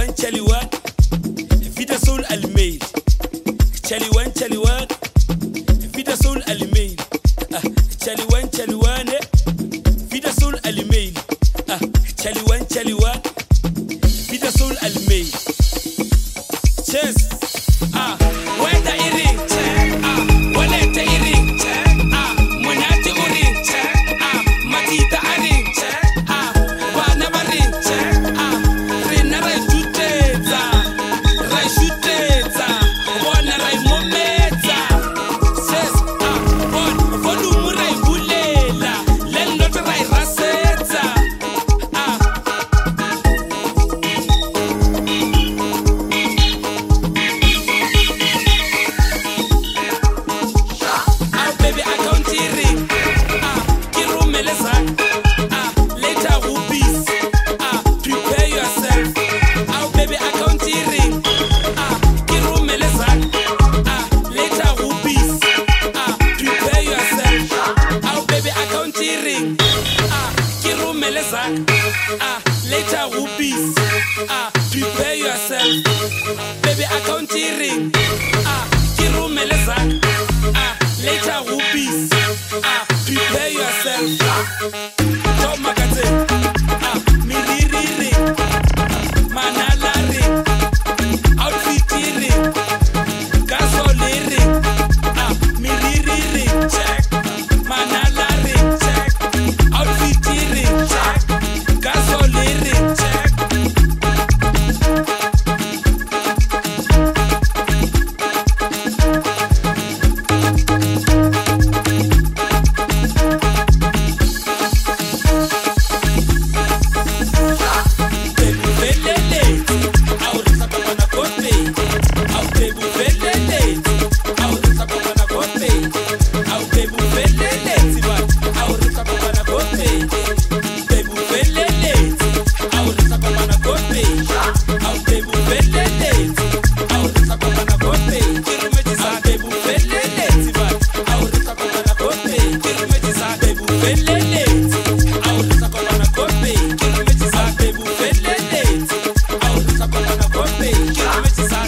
Chaliwan, Vita Soul Almeid. Chaliwan, Vita Soul Almeid. Chaliwan, Vita Soul Almeid. Chaliwan, Vita Soul Almeid. Cheers. Weta iri. Waleta iri. Munati uri. Matita ari. Bana bari. Rina rai juteza. Bona rai momeza. Says, volume rai bulela. Lendot rai rasetza. Baby, I don't hear it. Kirumele zak. Later rupees. Prepare yourself. Baby, I don't hear it. Kirumele zak. Later rupees. Prepare yourself. Baby, I don't hear it. Kirumele zak. Later rupees. Prepare yourself. Baby, I don't hear it. Kirumele zak. Later rupees. Prepare yourself. Top Makate. Miriri. Manalari. Outfitiri. Gasoliri. Miriri. Check. Manalari. Check. Outfitiri. Check. Gasoliri. Check. Kirumeti